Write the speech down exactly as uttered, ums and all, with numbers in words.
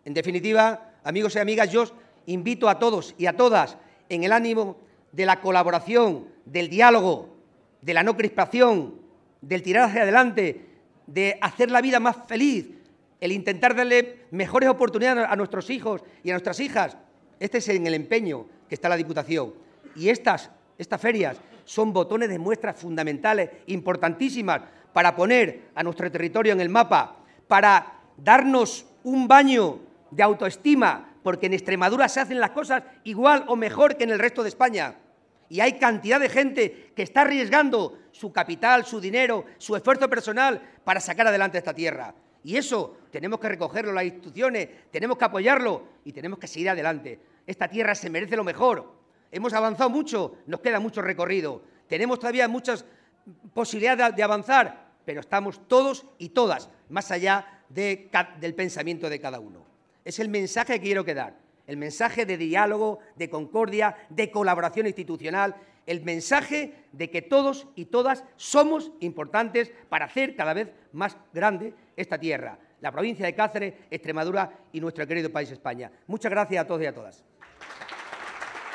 En definitiva, amigos y amigas, yo os invito a todos y a todas, en el ánimo de la colaboración, del diálogo, de la no crispación, del tirar hacia adelante, de hacer la vida más feliz, el intentar darle mejores oportunidades a nuestros hijos y a nuestras hijas. Este es en el empeño que está la Diputación. Y estas, estas ferias son botones de muestra fundamentales, importantísimas, para poner a nuestro territorio en el mapa, para darnos un baño de autoestima, porque en Extremadura se hacen las cosas igual o mejor que en el resto de España. Y hay cantidad de gente que está arriesgando su capital, su dinero, su esfuerzo personal para sacar adelante esta tierra. Y eso tenemos que recogerlo las instituciones, tenemos que apoyarlo y tenemos que seguir adelante. Esta tierra se merece lo mejor. Hemos avanzado mucho, nos queda mucho recorrido. Tenemos todavía muchas posibilidades de avanzar, pero estamos todos y todas más allá de, del pensamiento de cada uno. Es el mensaje que quiero que dar, el mensaje de diálogo, de concordia, de colaboración institucional, el mensaje de que todos y todas somos importantes para hacer cada vez más grande esta tierra, la provincia de Cáceres, Extremadura y nuestro querido país España. Muchas gracias a todos y a todas.